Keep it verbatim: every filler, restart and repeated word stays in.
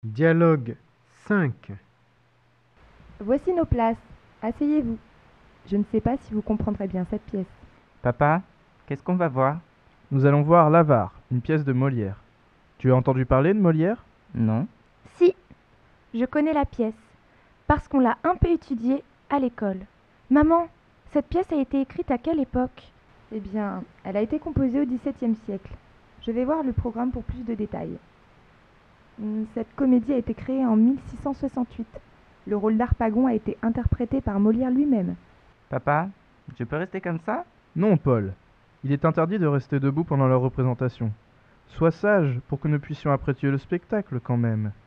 Dialogue cinq. Voici nos places. Asseyez-vous. Je ne sais pas si vous comprendrez bien cette pièce. Papa, qu'est-ce qu'on va voir? Nous allons voir L'Avare, une pièce de Molière. Tu as entendu parler de Molière? Non. Si, je connais la pièce, parce qu'on l'a un peu étudiée à l'école. Maman, cette pièce a été écrite à quelle époque? Eh bien, elle a été composée au dix-septième siècle. Je vais voir le programme pour plus de détails. Hum, Cette comédie a été créée en mille six cent soixante-huit. Le rôle d'Harpagon a été interprété par Molière lui-même. Papa, je peux rester comme ça? Non, Paul. Il est interdit de rester debout pendant leur représentation. Sois sage pour que nous puissions apprécier le spectacle quand même.